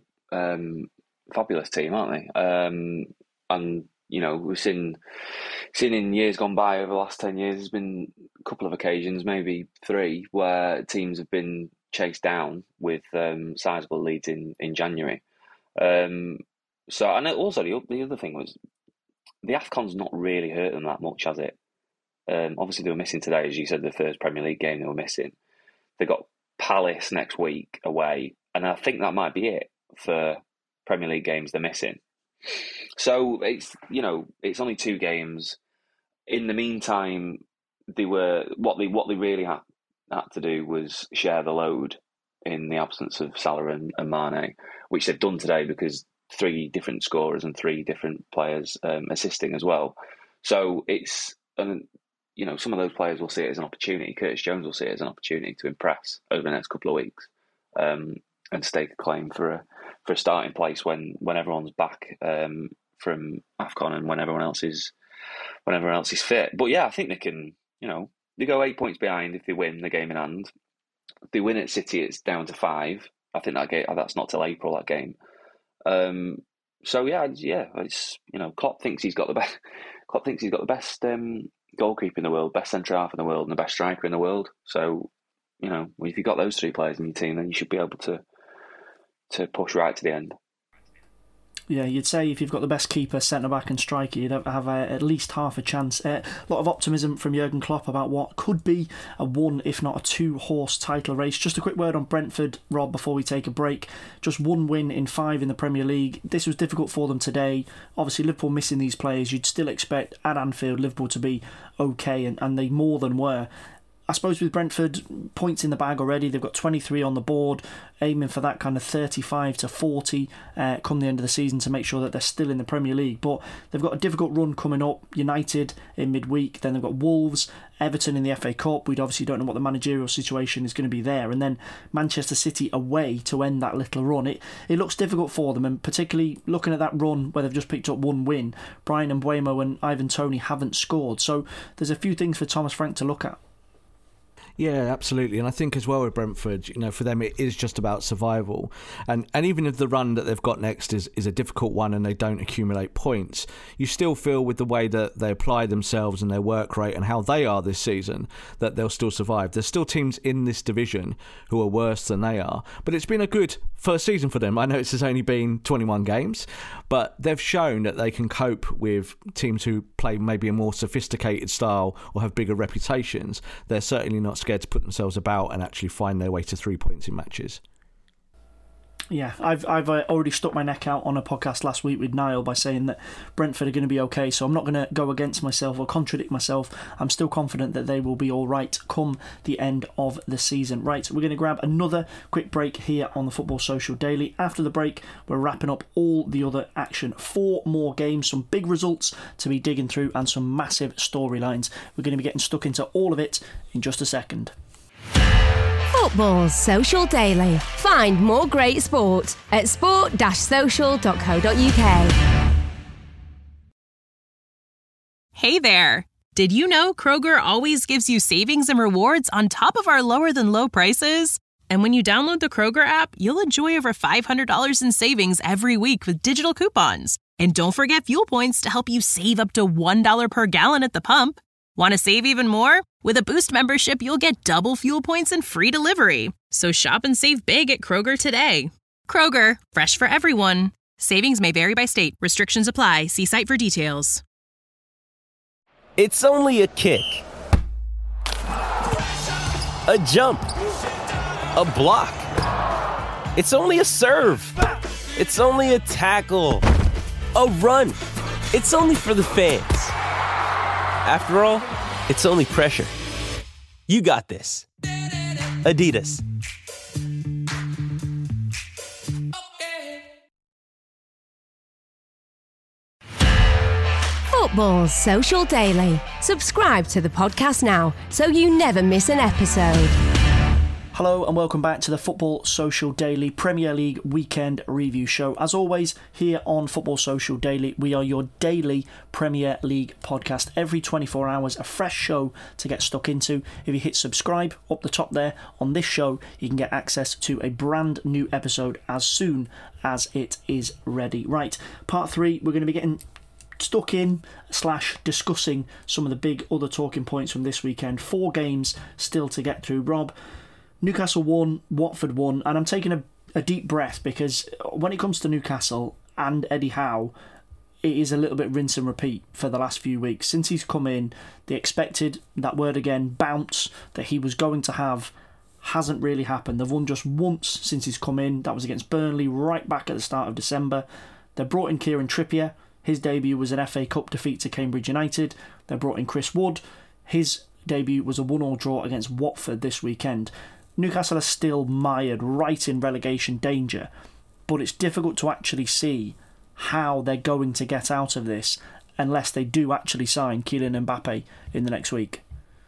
Fabulous team, aren't they? And you know, we've seen in years gone by over the last 10 years, there's been a couple of occasions, maybe 3, where teams have been chased down with sizable leads in January. So, and also the other thing was the AFCON's not really hurt them that much, has it? Obviously, they were missing today, as you said, the first Premier League game they were missing. They got Palace next week away, and I think that might be it for Premier League games they're missing. So it's only 2 games. In the meantime, what they really had to do was share the load in the absence of Salah and Mane, which they've done today because 3 different scorers and 3 different players assisting as well. So it's some of those players will see it as an opportunity. Curtis Jones will see it as an opportunity to impress over the next couple of weeks and stake a claim for a starting place when everyone's back from AFCON and when everyone else is fit. But yeah, I think they can. They go 8 points behind if they win the game in hand. If they win at City, it's down to 5. I think that's not till April, that game. So yeah, it's Klopp thinks he's got the best. Klopp thinks he's got the best goalkeeper in the world, best centre half in the world, and the best striker in the world. So, if you've got those 3 players in your team, then you should be able to push right to the end. Yeah, you'd say if you've got the best keeper, centre-back and striker, you'd have at least half a chance. A lot of optimism from Jurgen Klopp about what could be a 1, if not a 2-horse title race. Just a quick word on Brentford, Rob, before we take a break. Just 1 win in 5 in the Premier League. This was difficult for them today. Obviously, Liverpool missing these players. You'd still expect at Anfield Liverpool to be okay, and they more than were. I suppose with Brentford, points in the bag already. They've got 23 on the board, aiming for that kind of 35 to 40 come the end of the season to make sure that they're still in the Premier League. But they've got a difficult run coming up. United in midweek, then they've got Wolves, Everton in the FA Cup. We obviously don't know what the managerial situation is going to be there. And then Manchester City away to end that little run. It looks difficult for them, and particularly looking at that run where they've just picked up one win, Bryan Mbeumo and Ivan Toney haven't scored. So there's a few things for Thomas Frank to look at. Yeah, absolutely. And I think as well with Brentford, for them it is just about survival. And even if the run that they've got next is a difficult one and they don't accumulate points, you still feel with the way that they apply themselves and their work rate and how they are this season, that they'll still survive. There's still teams in this division who are worse than they are. But it's been a good first season for them. I know it's only been 21 games, but they've shown that they can cope with teams who play maybe a more sophisticated style or have bigger reputations. They're certainly not scared to put themselves about and actually find their way to 3 points in matches. Yeah, I've already stuck my neck out on a podcast last week with Niall by saying that Brentford are going to be okay, so I'm not going to go against myself or contradict myself. I'm still confident that they will be all right come the end of the season. Right, we're going to grab another quick break here on the Football Social Daily. After the break, we're wrapping up all the other action. 4 more games, some big results to be digging through and some massive storylines. We're going to be getting stuck into all of it in just a second. Football Social Daily. Find more great sport at sport-social.co.uk. Hey there! Did you know Kroger always gives you savings and rewards on top of our lower than low prices? And when you download the Kroger app, you'll enjoy over $500 in savings every week with digital coupons. And don't forget fuel points to help you save up to $1 per gallon at the pump. Want to save even more? With a Boost membership, you'll get double fuel points and free delivery. So shop and save big at Kroger today. Kroger, fresh for everyone. Savings may vary by state. Restrictions apply. See site for details. It's only a kick, a jump, a block. It's only a serve. It's only a tackle, a run. It's only for the fans. After all, it's only pressure. You got this. Adidas. Football Social Daily. Subscribe to the podcast now so you never miss an episode. Hello and welcome back to the Football Social Daily Premier League Weekend Review Show. As always, here on Football Social Daily, we are your daily Premier League podcast. Every 24 hours, a fresh show to get stuck into. If you hit subscribe up the top there on this show, you can get access to a brand new episode as soon as it is ready. Right, part 3, we're going to be getting stuck in / discussing some of the big other talking points from this weekend. 4 games still to get through. Rob, Newcastle won, Watford won, and I'm taking a deep breath because when it comes to Newcastle and Eddie Howe, it is a little bit rinse and repeat for the last few weeks. Since he's come in, they expected, that word again, bounce, that he was going to have, hasn't really happened. They've won just once since he's come in. That was against Burnley right back at the start of December. They brought in Kieran Trippier. His debut was an FA Cup defeat to Cambridge United. They brought in Chris Wood. His debut was a 1-1 draw against Watford this weekend. Newcastle are still mired right in relegation danger, but it's difficult to actually see how they're going to get out of this unless they do actually sign Kylian Mbappe in the next week.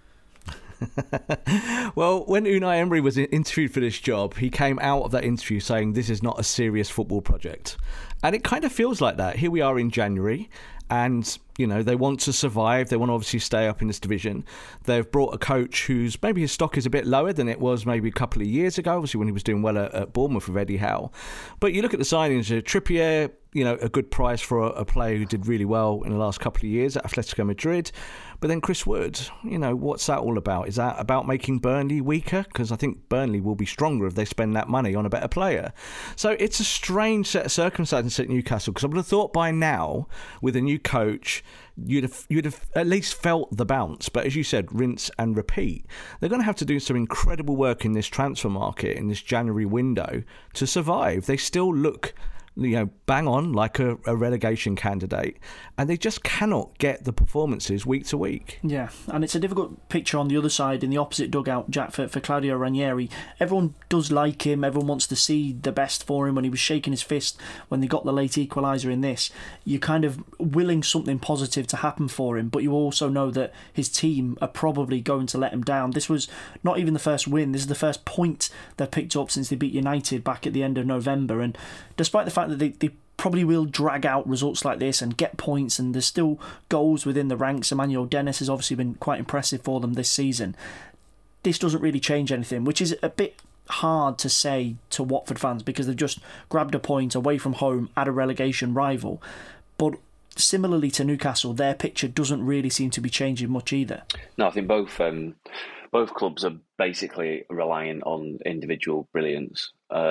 Well, when Unai Emery was interviewed for this job, he came out of that interview saying this is not a serious football project. And it kind of feels like that. Here we are in January, and they want to survive. They want to obviously stay up in this division. They've brought a coach who's maybe his stock is a bit lower than it was maybe a couple of years ago, obviously when he was doing well at Bournemouth with Eddie Howe. But you look at the signings, Trippier, a good price for a player who did really well in the last couple of years at Atletico Madrid. But then Chris Wood, what's that all about? Is that about making Burnley weaker? Because I think Burnley will be stronger if they spend that money on a better player. So it's a strange set of circumstances at Newcastle, because I would have thought by now, with a new coach, you'd have at least felt the bounce. But as you said, rinse and repeat. They're going to have to do some incredible work in this transfer market, in this January window, to survive. They still look bang on like a relegation candidate, and they just cannot get the performances week to week. Yeah, and it's a difficult picture on the other side in the opposite dugout, Jack, for Claudio Ranieri. Everyone does like him, everyone wants to see the best for him. When he was shaking his fist when they got the late equaliser in this, you're kind of willing something positive to happen for him, but you also know that his team are probably going to let him down. This was not even the first win, this is the first point they've picked up since they beat United back at the end of November, and despite the fact that they probably will drag out results like this and get points, and there's still goals within the ranks. Emmanuel Dennis has obviously been quite impressive for them this season. This doesn't really change anything, which is a bit hard to say to Watford fans because they've just grabbed a point away from home at a relegation rival. But similarly to Newcastle, their picture doesn't really seem to be changing much either. No, I think both clubs are basically relying on individual brilliance.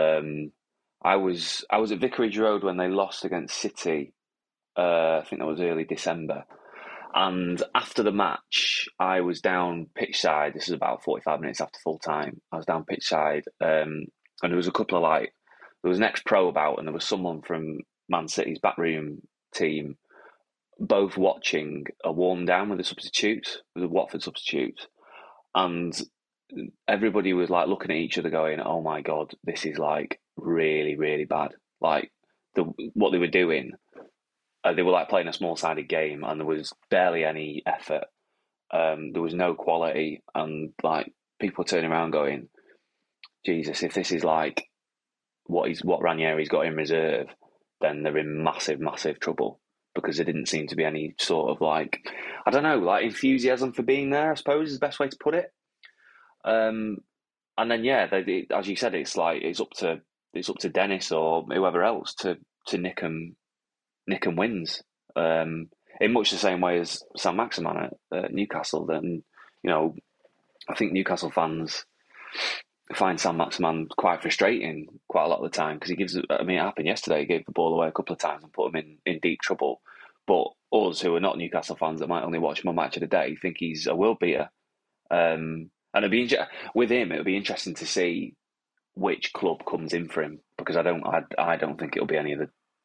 I was at Vicarage Road when they lost against City. I think that was early December. And after the match, I was down pitch side. This is about 45 minutes after full time. I was down pitch side, and there was a couple of there was an ex-pro about, and there was someone from Man City's backroom team, both watching a warm down with the Watford substitutes, and everybody was looking at each other, going, "Oh my God, this is really, really bad." What they were doing. They were playing a small-sided game, and there was barely any effort. There was no quality, and people turning around going, "Jesus, if this is what Ranieri's got in reserve, then they're in massive, massive trouble." Because there didn't seem to be any sort of I don't know, enthusiasm for being there, I suppose is the best way to put it. And then they, as you said, it's it's up to Dennis or whoever else to nick them wins, in much the same way as Sam Maximan at Newcastle. Then, I think Newcastle fans find Sam Maximan quite frustrating quite a lot of the time because he gives. I mean, it happened yesterday. He gave the ball away a couple of times and put him in deep trouble. But us who are not Newcastle fans that might only watch him on Match of the Day think he's a world beater. And with him, it'll be interesting to see which club comes in for him, because I don't think it'll be any of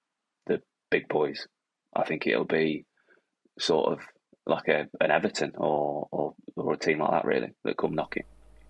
the big boys. I think it'll be sort of like an Everton or a team like that, really, that come knocking.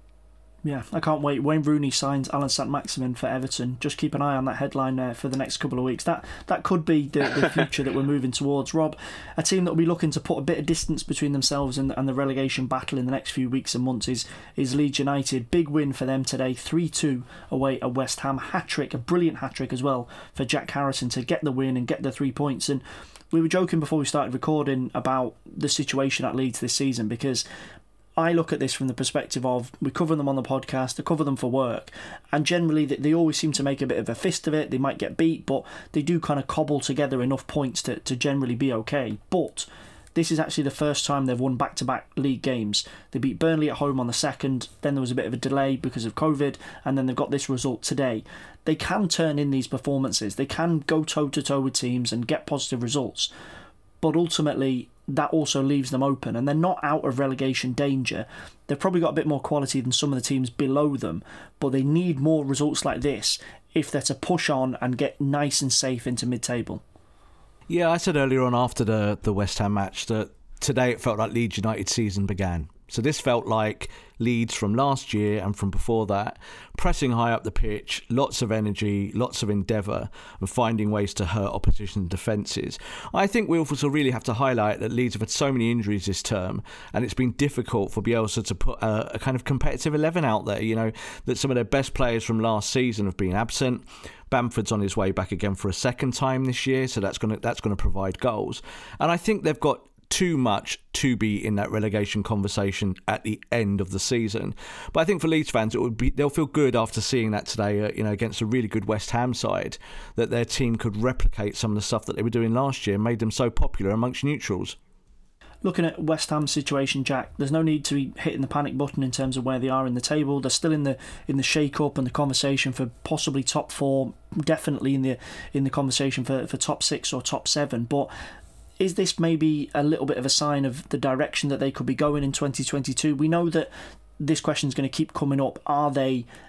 Yeah, I can't wait. Wayne Rooney signs Alan Saint-Maximin for Everton. Just keep an eye on that headline for the next couple of weeks. That could be the future that we're moving towards. Rob, a team that will be looking to put a bit of distance between themselves and the relegation battle in the next few weeks and months is Leeds United. Big win for them today, 3-2 away at West Ham. Hat-trick, a brilliant hat-trick as well for Jack Harrison to get the win and get the 3 points. And we were joking before we started recording about the situation at Leeds this season, because I look at this from the perspective of, we cover them on the podcast, I cover them for work, and generally they always seem to make a bit of a fist of it. They might get beat, but they do kind of cobble together enough points to generally be okay. But this is actually the first time they've won back-to-back league games. They beat Burnley at home on the 2nd, then there was a bit of a delay because of COVID, and then they've got this result today. They can turn in these performances, they can go toe-to-toe with teams and get positive results, but ultimately that also leaves them open, and they're not out of relegation danger. They've probably got a bit more quality than some of the teams below them, but they need more results like this if they're to push on and get nice and safe into mid-table. Yeah, I said earlier on after the West Ham match that today it felt like Leeds United's season began. So this felt like Leeds from last year and from before that, pressing high up the pitch, lots of energy, lots of endeavour, and finding ways to hurt opposition defences. I think we also really have to highlight that Leeds have had so many injuries this term, and it's been difficult for Bielsa to put a kind of competitive 11 out there. That some of their best players from last season have been absent. Bamford's on his way back again for a second time this year, so that's going to provide goals. And I think they've got too much to be in that relegation conversation at the end of the season. But I think for Leeds fans, they'll feel good after seeing that today, against a really good West Ham side, that their team could replicate some of the stuff that they were doing last year and made them so popular amongst neutrals. Looking at West Ham's situation, Jack, there's no need to be hitting the panic button in terms of where they are in the table. They're still in the shake-up and the conversation for possibly top 4, definitely in the conversation for top 6 or top 7. But is this maybe a little bit of a sign of the direction that they could be going in 2022? We know that this question is going to keep coming up. Are they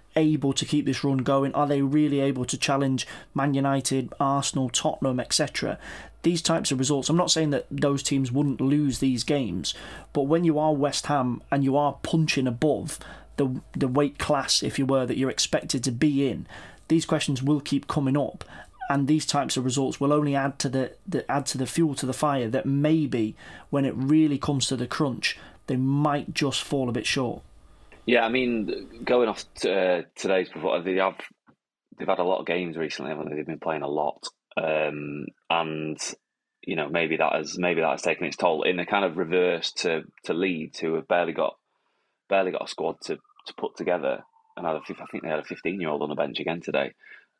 able to keep this run going? Are they really able to challenge Man United, Arsenal, Tottenham, etc.? These types of results, I'm not saying that those teams wouldn't lose these games, but when you are West Ham and you are punching above the weight class, if you were, that you're expected to be in, these questions will keep coming up, and these types of results will only add to the fuel to the fire that maybe when it really comes to the crunch, they might just fall a bit short. Yeah, I mean, going off today's performance, they've had a lot of games recently, haven't they? They've been playing a lot, and you know, maybe that has taken its toll in a kind of reverse to Leeds, who have barely got a squad to put together. And I think they had a 15-year-old on the bench again today.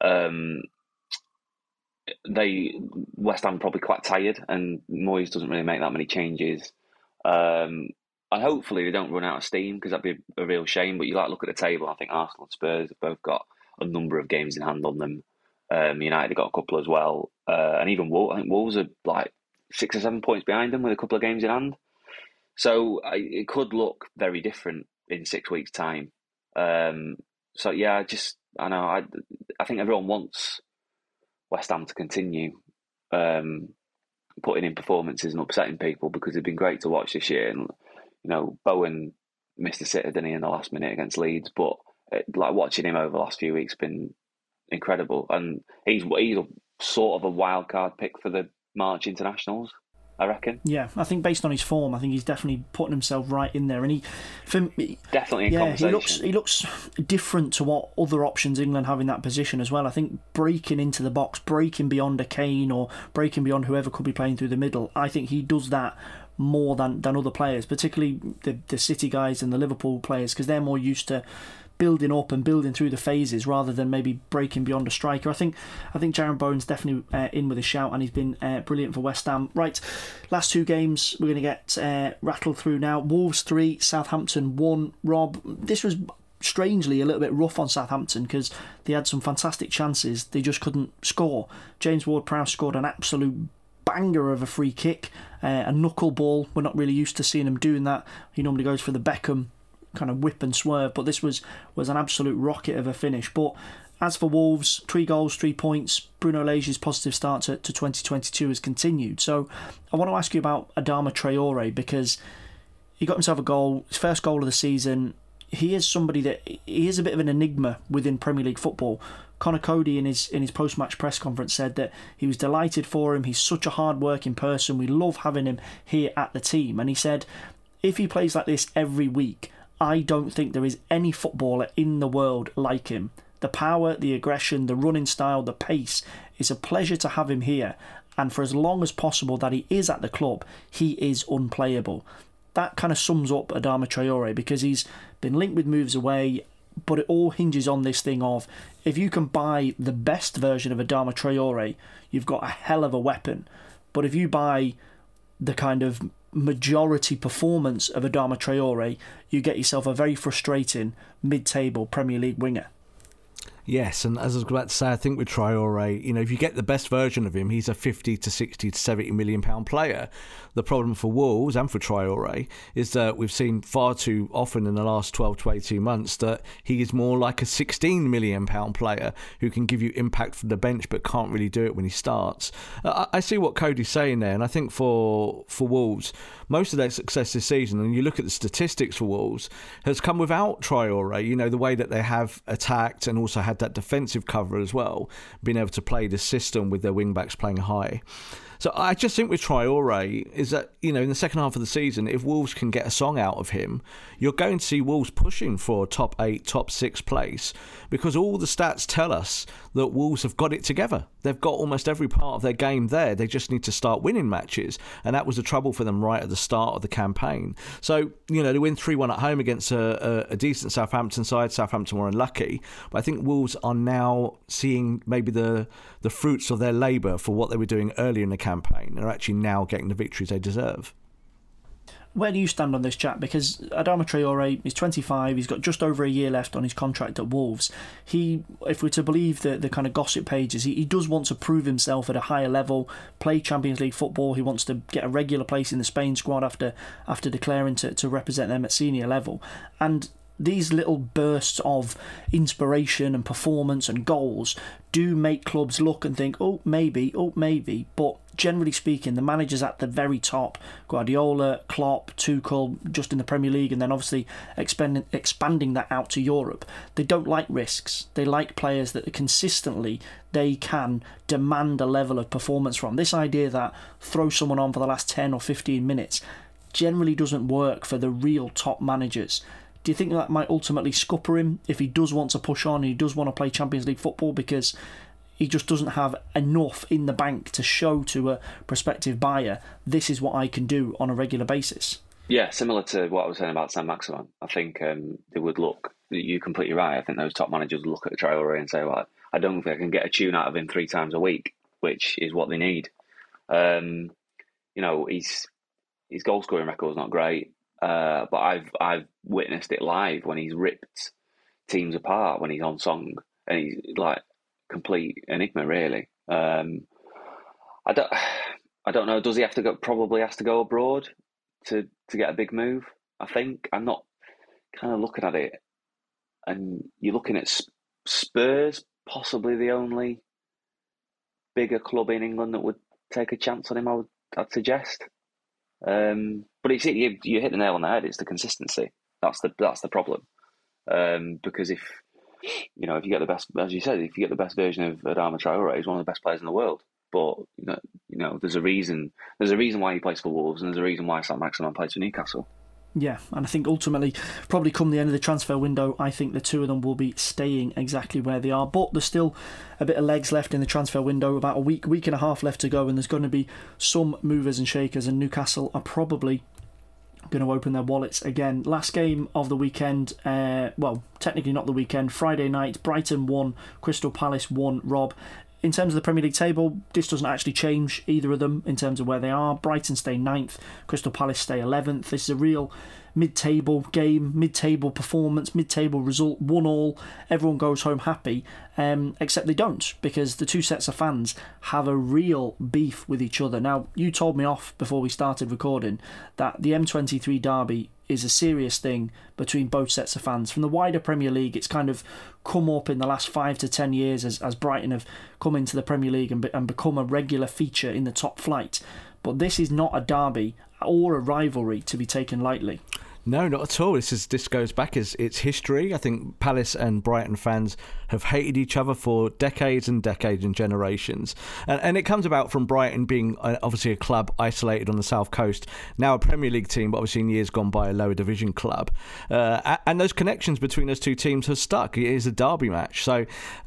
West Ham probably quite tired, and Moyes doesn't really make that many changes. And hopefully they don't run out of steam, because that'd be a real shame. But you look at the table, I think Arsenal and Spurs have both got a number of games in hand on them. United have got a couple as well. And even Wolves, I think Wolves are like 6 or 7 points behind them with a couple of games in hand. So it could look very different in 6 weeks' time. So yeah, I think everyone wants West Ham to continue putting in performances and upsetting people, because they've been great to watch this year. And you know, Bowen missed a sitter, didn't he, in the last minute against Leeds? But watching him over the last few weeks has been incredible, and he's sort of a wild card pick for the March internationals, I reckon. Yeah, I think based on his form, I think he's definitely putting himself right in there, and he definitely in conversation. He looks different to what other options England have in that position as well. I think breaking into the box, breaking beyond a Kane or breaking beyond whoever could be playing through the middle, I think he does that more than other players, particularly the City guys and the Liverpool players, because they're more used to building up and building through the phases rather than maybe breaking beyond a striker. I think Jarrod Bowen's definitely in with a shout, and he's been brilliant for West Ham. Right, last 2 games we're going to get rattled through now. Wolves 3, Southampton 1. Rob, this was strangely a little bit rough on Southampton, because they had some fantastic chances, they just couldn't score. James Ward-Prowse scored an absolute banger of a free kick, a knuckle ball. We're not really used to seeing him doing that. He normally goes for the Beckham kind of whip and swerve, but this was an absolute rocket of a finish. But as for Wolves, 3 goals, 3 points. Bruno Lage's positive start to 2022 has continued. So I want to ask you about Adama Traore, because he got himself a goal, his first goal of the season. He is somebody that he is a bit of an enigma within Premier League football. Conor Cody in his post-match press conference said that he was delighted for him. He's such a hard-working person. We love having him here at the team. And he said, if he plays like this every week, I don't think there is any footballer in the world like him. The power, the aggression, the running style, the pace. It's a pleasure to have him here. And for as long as possible that he is at the club, he is unplayable. That kind of sums up Adama Traore, because he's been linked with moves away, but it all hinges on this thing of, if you can buy the best version of Adama Traore, you've got a hell of a weapon. But if you buy the kind of majority performance of Adama Traore, you get yourself a very frustrating mid-table Premier League winger. Yes, and as I was about to say, I think with Traore, you know, if you get the best version of him, he's a 50 to 60 to 70 million pound player. The problem for Wolves and for Traore is that we've seen far too often in the last 12 to 18 months that he is more like a 16 million pound player who can give you impact from the bench but can't really do it when he starts. I see what Cody's saying there, and I think for Wolves, most of their success this season, and you look at the statistics for Wolves, has come without Traore. You know, the way that they have attacked and also had that defensive cover as well, being able to play the system with their wing-backs playing high. So I just think with Traore is that, you know, in the second half of the season, if Wolves can get a song out of him, you're going to see Wolves pushing for a top 8, top 6 place, because all the stats tell us that Wolves have got it together. They've got almost every part of their game there. They just need to start winning matches, and that was the trouble for them right at the start of the campaign. So, you know, they win 3-1 at home against a decent Southampton side. Southampton were unlucky, but I think Wolves are now seeing maybe the fruits of their labour for what they were doing earlier in the campaign. They're actually now getting the victories they deserve. Where do you stand on this chat? Because Adama Traore is 25, he's got just over a year left on his contract at Wolves. He, if we're to believe the kind of gossip pages, he does want to prove himself at a higher level, play Champions League football. He wants to get a regular place in the Spain squad after declaring to represent them at senior level. And these little bursts of inspiration and performance and goals do make clubs look and think, oh, maybe. But generally speaking, the managers at the very top, Guardiola, Klopp, Tuchel, just in the Premier League, and then obviously expanding that out to Europe, they don't like risks. They like players that consistently they can demand a level of performance from. This idea that throw someone on for the last 10 or 15 minutes generally doesn't work for the real top managers. Do you think that might ultimately scupper him if he does want to push on and he does want to play Champions League football because he just doesn't have enough in the bank to show to a prospective buyer, this is what I can do on a regular basis? Yeah, similar to what I was saying about Saint-Maximin. I think they would look, you're completely right, I think those top managers would look at Traoré and say, well, I don't think I can get a tune out of him 3 times a week, which is what they need. You know, his goal scoring record is not great, but I've witnessed it live when he's ripped teams apart when he's on song, and he's like complete enigma, really. I don't know. Does he have to go? Probably has to go abroad to get a big move. I think I'm not kind of looking at it, and you're looking at Spurs, possibly the only bigger club in England that would take a chance on him. I'd suggest. But it's you hit the nail on the head. It's the consistency. That's the problem. Because if you get the best, as you said, if you get the best version of Adama Traoré, he's one of the best players in the world. But you know, there's a reason why he plays for Wolves, and there's a reason why Saint-Maximin plays for Newcastle. Yeah, and I think ultimately, probably come the end of the transfer window, I think the two of them will be staying exactly where they are. But there's still a bit of legs left in the transfer window, about a week and a half left to go, and there's going to be some movers and shakers, and Newcastle are probably going to open their wallets again. Last game of the weekend, well, technically not the weekend, Friday night, Brighton 1, Crystal Palace 1, Rob. In terms of the Premier League table, this doesn't actually change either of them in terms of where they are. Brighton stay 9th, Crystal Palace stay 11th. This is a real mid-table game, mid-table performance, mid-table result, 1-1. Everyone goes home happy, except they don't, because the two sets of fans have a real beef with each other. Now, you told me off before we started recording that the M23 derby is a serious thing between both sets of fans. From the wider Premier League, it's kind of come up in the last 5 to 10 years as Brighton have come into the Premier League and become a regular feature in the top flight. But this is not a derby or a rivalry to be taken lightly. No, not at all. This goes back as its history. I think Palace and Brighton fans have hated each other for decades and decades and generations. And it comes about from Brighton being obviously a club isolated on the south coast, now a Premier League team, but obviously in years gone by a lower division club. And those connections between those two teams have stuck. It is a derby match. So,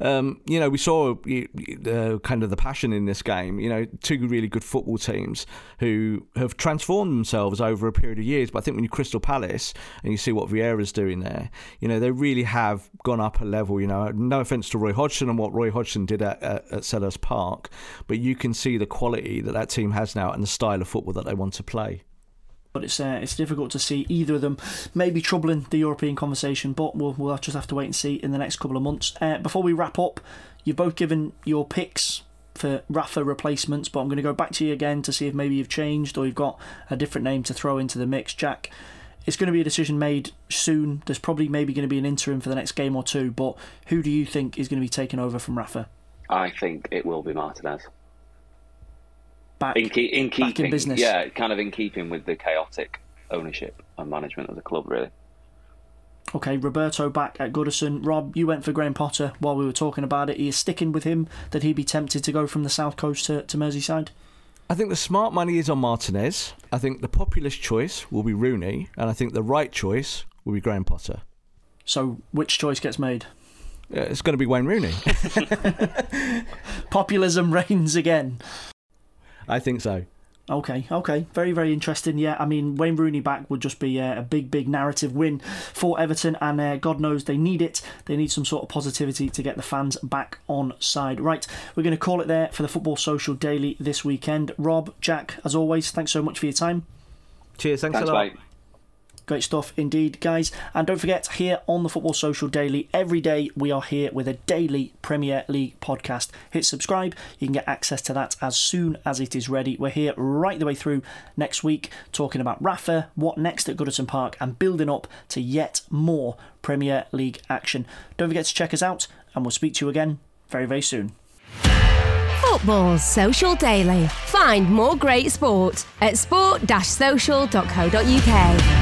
we saw kind of the passion in this game. You know, two really good football teams who have transformed themselves over a period of years. But I think when you Crystal Palace and you see what Vieira's doing there, you know, they really have gone up a level. You know, no offence to Roy Hodgson and what Roy Hodgson did at Selhurst Park, but you can see the quality that team has now and the style of football that they want to play. But it's difficult to see either of them maybe troubling the European conversation, but we'll just have to wait and see in the next couple of months. Before we wrap up, you've both given your picks for Rafa replacements, but I'm going to go back to you again to see if maybe you've changed or you've got a different name to throw into the mix. Jack, it's going to be a decision made soon. There's probably maybe going to be an interim for the next game or two, but who do you think is going to be taking over from Rafa? I think it will be Martinez. Back in business. Yeah, kind of in keeping with the chaotic ownership and management of the club, really. Okay, Roberto back at Goodison. Rob, you went for Graham Potter while we were talking about it. Are you sticking with him that he'd be tempted to go from the south coast to Merseyside? I think the smart money is on Martinez. I think the populist choice will be Rooney, and I think the right choice will be Graham Potter. So which choice gets made? It's going to be Wayne Rooney. Populism reigns again. I think so. Okay. Very, very interesting. Yeah, I mean, Wayne Rooney back would just be a big narrative win for Everton, and God knows they need it. They need some sort of positivity to get the fans back on side. Right, we're going to call it there for the Football Social Daily this weekend. Rob, Jack, as always, thanks so much for your time. Cheers, thanks a lot. Mate. Great stuff indeed, guys. And don't forget, here on the Football Social Daily, every day we are here with a daily Premier League podcast. Hit subscribe. You can get access to that as soon as it is ready. We're here right the way through next week, talking about Rafa, what next at Goodison Park, and building up to yet more Premier League action. Don't forget to check us out, and we'll speak to you again very, very soon. Football Social Daily. Find more great sport at sport-social.co.uk.